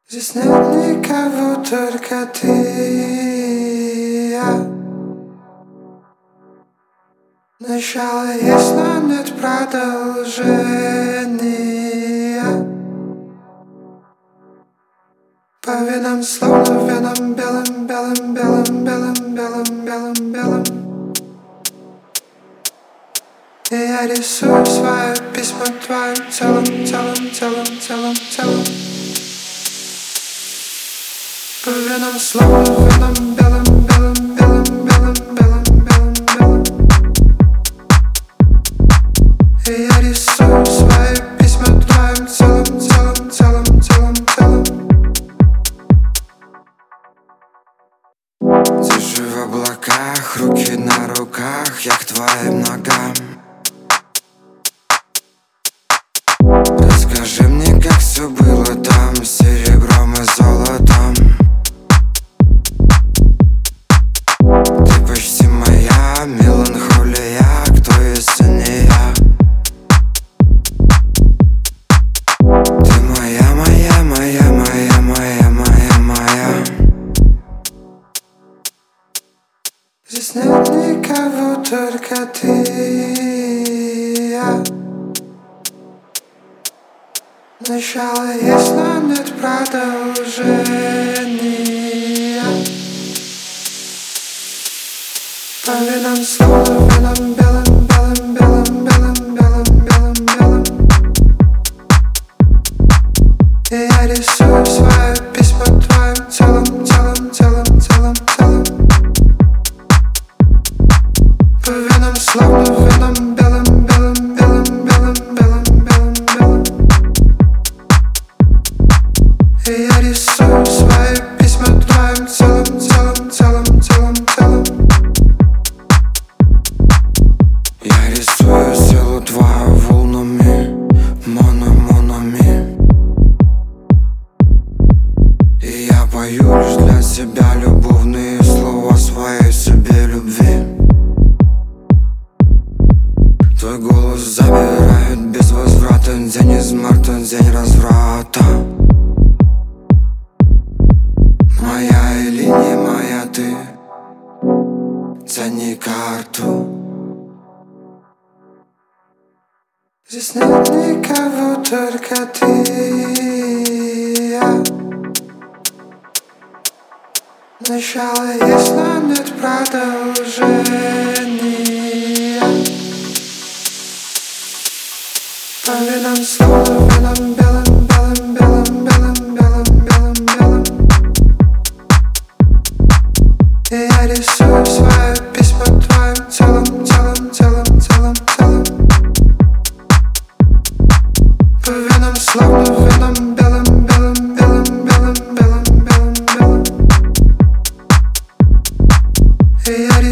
Здесь нет никого, только ты и я. Начало есть, но нет продолжения. По венам словно веном белым, белым, белым, белым, белым, белым, белым. И я рисую свое письмо твоим телом, телом, телом, телом, телом. По венам словно веном белым, белым, белым, белым, белым, белым, белым. И я рисую свои письма твоим телом, телом, телом, телом, телом. Держи в облаках, руки на руках, я к твоим ногам. Расскажи мне, как все было там, с серебром и золотом. Ты почти моя меланхолия, кто если не я? Ты моя, моя, моя, моя, моя, моя, моя. Здесь нет никого, только ты и я. Начало есть, но нет продолжения. По венам словно веном белым, белым, белым, белым, белым, белым, белым. И я рисую свое письмо твоим телом, телом, телом, телом, телом. По венам словно веном белым, белым, белым, белым, белым, белым, белым. И я рисую свои письма твоим телом, телом, телом, телом, телом. Я рисую силу твою волнами, монами. И я пою лишь для себя любовные слова своей себе любви. Твой голос забирает без возврата. День из марта, день разврата. Моя или не моя ты, тяни карту. Здесь нет никого, только ты и я. Начало есть, но нет продолжения. По венам словно веном белым, белым, белым, белым, белым, белым, белым. И я рисую свое письмо твоим телом, телом, телом, телом, телом. По венам словно веном белым, белым, белым, белым, белым, белым, белым. И я